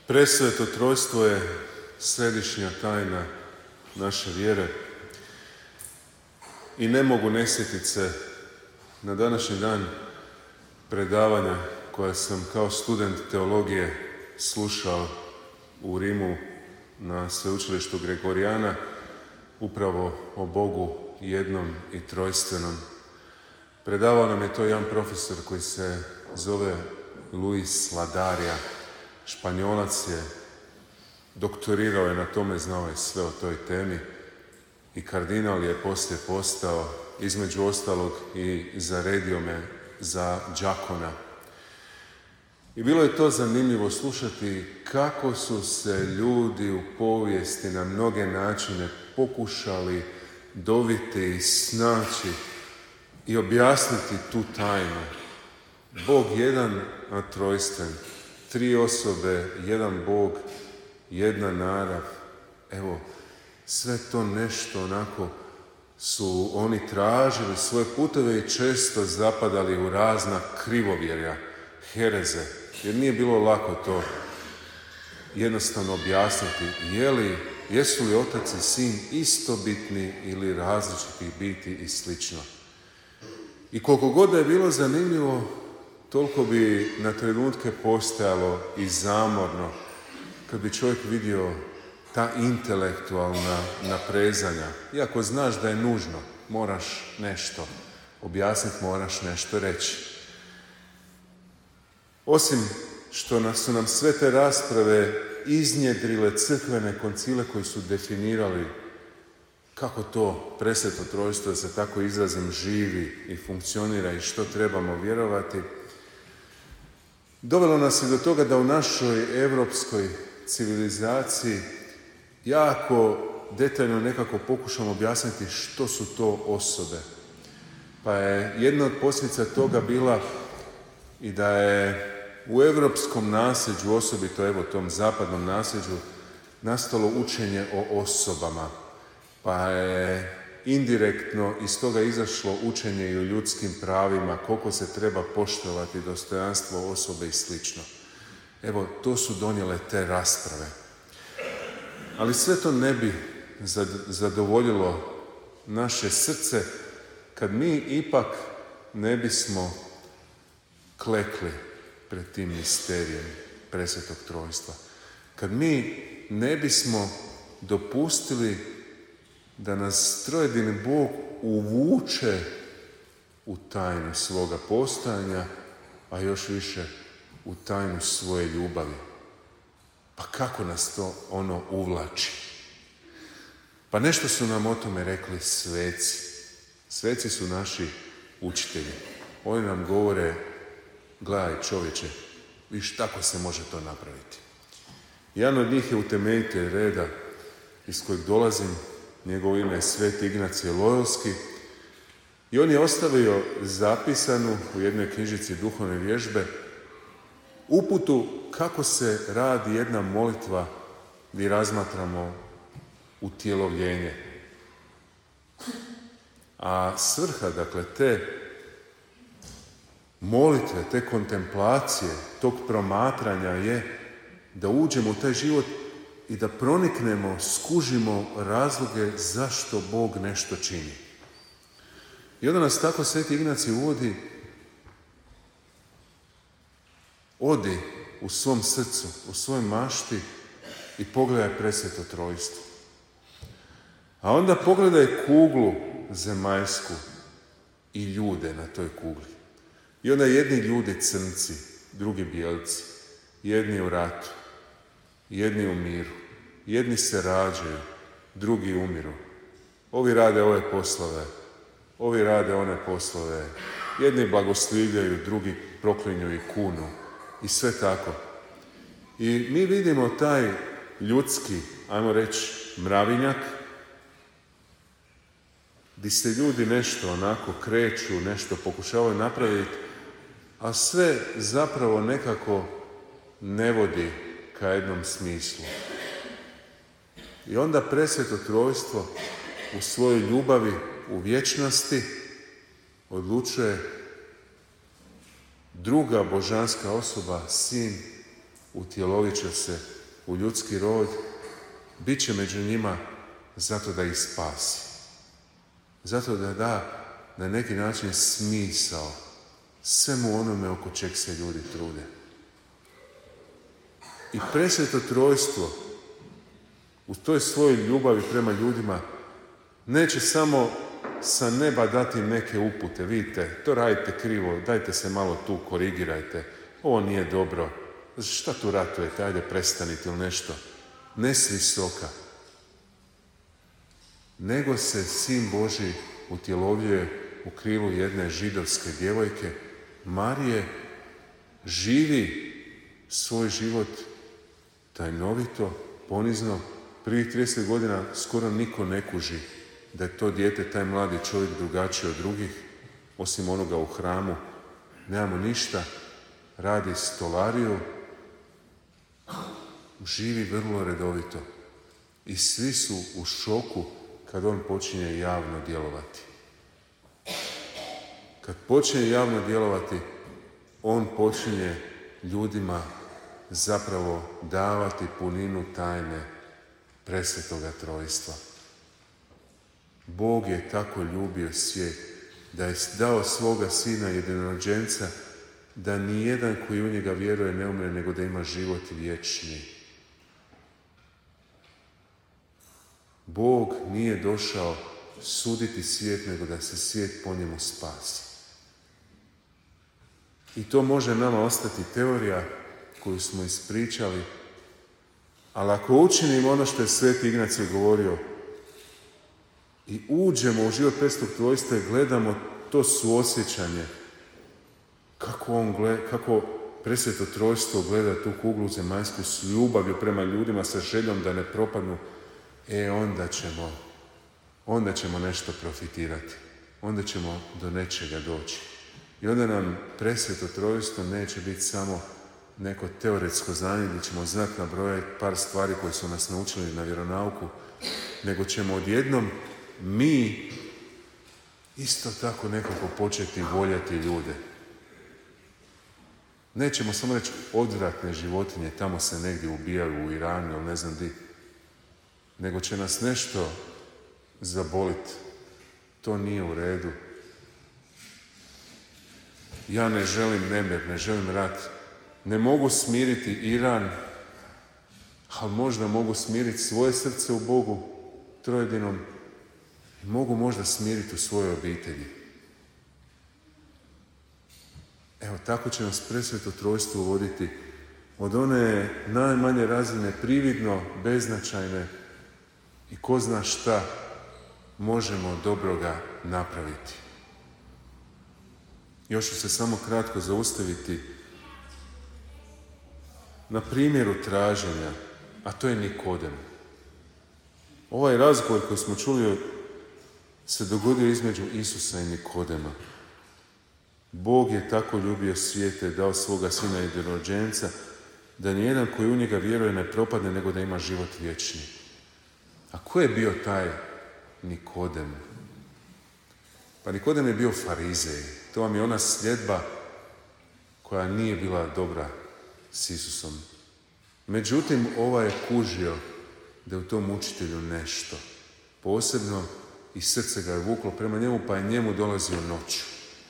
Presveto trojstvo je središnja tajna naše vjere i ne mogu ne sjetiti se na današnji dan predavanja koja sam kao student teologije slušao u Rimu na sveučilištu Gregorijana, upravo o Bogu jednom i trojstvenom. Predavao nam je to jedan profesor koji se zove Luis Ladaria. Španjolac je, doktorirao je na tome, znao je sve o toj temi i kardinal je poslije postao, između ostalog, i zaredio me za đakona. I bilo je to zanimljivo slušati kako su se ljudi u povijesti na mnoge načine pokušali doviti i snaći i objasniti tu tajnu. Bog jedan, a trojstven. 3 osobe, jedan Bog, jedna narav. Evo, sve to nešto onako su oni tražili svoje puteve i često zapadali u razna krivovjerja, hereze, jer nije bilo lako to jednostavno objasniti. Jesu li otac i sin istobitni ili različiti biti i slično. I koliko god da je bilo zanimljivo, toliko bi na trenutke postajalo i zamorno kad bi čovjek vidio ta intelektualna naprezanja. Iako znaš da je nužno, moraš nešto objasniti, moraš nešto reći. Osim što su nam sve te rasprave iznjedrile crkvene koncile koji su definirali kako to presveto trojstvo, da se tako izrazim, živi i funkcionira i što trebamo vjerovati, dovelo nas je do toga da u našoj europskoj civilizaciji jako detaljno nekako pokušamo objasniti što su to osobe. Pa je jedna od posljedica toga bila i da je u europskom nasljeđu, osobito evo tom zapadnom nasljeđu, nastalo učenje o osobama. Pa je indirektno iz toga izašlo učenje i o ljudskim pravima, koliko se treba poštovati dostojanstvo osobe i slično. Evo, to su donijele te rasprave. Ali sve to ne bi zadovoljilo naše srce kad mi ipak ne bismo klekli pred tim misterijem presvetog trojstva. Kad mi ne bismo dopustili da nas trojedini Bog uvuče u tajnu svoga postojanja, a još više u tajnu svoje ljubavi. Pa kako nas to ono uvlači? Pa nešto su nam o tome rekli sveci. Sveci su naši učitelji. Oni nam govore, gledaj čovječe, viš tako se može to napraviti. Jedan od njih je utemeljitelj reda iz kojeg dolazim, njegovo ime je Sveti Ignacije Lojolski, i on je ostavio zapisanu u jednoj knjižici duhovne vježbe uputu kako se radi jedna molitva gdje razmatramo utjelovljenje. A svrha, dakle, te molitve, te kontemplacije, tog promatranja je da uđemo u taj život i da proniknemo, skužimo razloge zašto Bog nešto čini. I onda nas tako Sveti Ignacij uvodi: odi u svom srcu, u svojoj mašti i pogledaj presveto trojstvo. A onda pogledaj kuglu zemaljsku i ljude na toj kugli. I onda jedni ljudi crnci, drugi bijelci, jedni u ratu, jedni u miru, jedni se rađaju, drugi umiru. Ovi rade ove poslove, ovi rade one poslove, jedni blagoslivljaju, drugi proklinju i kunu i sve tako. I mi vidimo taj ljudski, ajmo reći, mravinjak, gdje se ljudi nešto onako kreću, nešto pokušavaju napraviti, a sve zapravo nekako ne vodi ka jednom smislu. I onda presveto trojstvo u svojoj ljubavi, u vječnosti, odlučuje druga božanska osoba, sin, utjelovit će se u ljudski rod, bit će među njima zato da ih spasi. Zato da da na neki način smisao svemu onome oko čeg se ljudi trude. I presveto trojstvo u toj svojoj ljubavi prema ljudima neće samo sa neba dati neke upute. Vidite, to radite krivo, dajte se malo tu korigirajte. Ovo nije dobro. Šta tu ratujete? Ajde prestanite ili nešto. Ne s visoka. Nego se Sin Božji utjelovljuje u krilu jedne židovske djevojke, Marije, živi svoj život tajnovito, ponizno. Prvih 30 godina skoro niko ne kuži da je to dijete, taj mladi čovjek drugačiji od drugih, osim onoga u hramu. Nemamo ništa, radi stolariju, živi vrlo redovito. I svi su u šoku kad on počinje javno djelovati. Kad počinje javno djelovati, on počinje ljudima zapravo davati puninu tajne presvetoga trojstva. Bog je tako ljubio svijet da je dao svoga Sina jedinorođenca da nijedan koji u njega vjeruje ne umre, nego da ima život vječni. Bog nije došao suditi svijet, nego da se svijet po njemu spasi. I to može nama ostati teorija koju smo ispričali, ali ako učinimo ono što je Sveti Ignacij govorio i uđemo u život presvetog trojstva i gledamo to suosjećanje, kako presveto trojstvo gleda tu kuglu zemaljsku s ljubavlju prema ljudima, sa željom da ne propadnu, onda ćemo nešto profitirati. Onda ćemo do nečega doći. I onda nam presveto trojstvo neće biti samo neko teoretsko znanje gdje ćemo znati nabrojati par stvari koje su nas naučili na vjeronauku, nego ćemo odjednom mi isto tako nekako početi voljeti ljude. Nećemo samo reći odvratne životinje, tamo se negdje ubijaju u Iranu ili ne znam di, nego će nas nešto zaboliti. To nije u redu. Ja ne želim nemir, ne želim rat. Ne mogu smiriti Iran, ali možda mogu smiriti svoje srce u Bogu trojedinom i mogu možda smiriti u svojoj obitelji. Evo, tako će nas presveto trojstvo voditi od one najmanje razine, prividno, beznačajne i ko zna šta možemo dobroga napraviti. Još ću se samo kratko zaustaviti na primjeru traženja, a to je Nikodem. Ovaj razgovor koji smo čuli se dogodio između Isusa i Nikodema. Bog je tako ljubio svijete i dao svoga Sina jedinorođenca da nijedan koji u njega vjeruje ne propadne, nego da ima život vječni. A ko je bio taj Nikodem? Pa Nikodem je bio farizej. To vam je ona sljedba koja nije bila dobra s Isusom. Međutim, ovaj je kužio da je u tom učitelju nešto posebno i srce ga je vuklo prema njemu, pa je njemu dolazio noću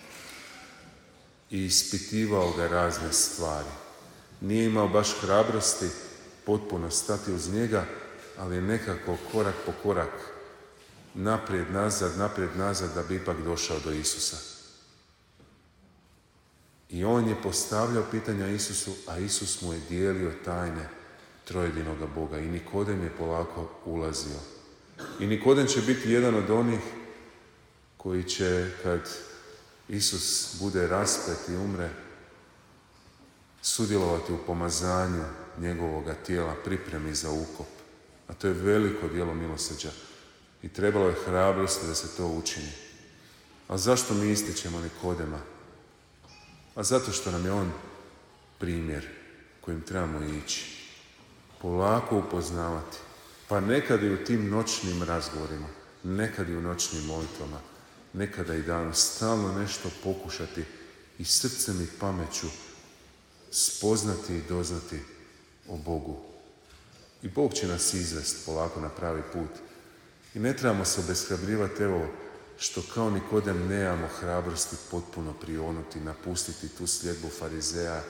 i ispitivao ga razne stvari. Nije imao baš hrabrosti potpuno stati uz njega, ali je nekako korak po korak naprijed, nazad, da bi ipak došao do Isusa. I on je postavljao pitanja Isusu, a Isus mu je dijelio tajne trojedinoga Boga. I Nikodem je polako ulazio. I Nikodem će biti jedan od onih koji će, kad Isus bude raspet i umre, sudjelovati u pomazanju njegovoga tijela, pripremi za ukop. A to je veliko djelo milosrđa. I trebalo je hrabrosti da se to učini. A zašto mi ističemo Nikodema? A zato što nam je on primjer kojim trebamo ići. Polako upoznavati. Pa nekad i u tim noćnim razgovorima, nekad i u noćnim molitvama, nekada i danom, stalno nešto pokušati i srcem i pameću spoznati i doznati o Bogu. I Bog će nas izvesti polako na pravi put. I ne trebamo se obeshrabljivati, evo, što kao Nikodem nemamo hrabrosti potpuno prionuti, napustiti tu sljedbu farizeja.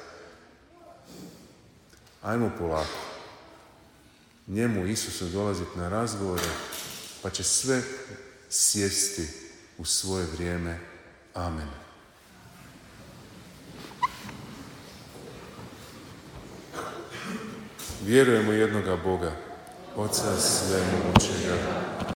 Ajmo polako. Njemu, Isusu, dolaziti na razgovore, pa će sve sjesti u svoje vrijeme. Amen. Vjerujemo jednoga Boga, Oca svemogućega,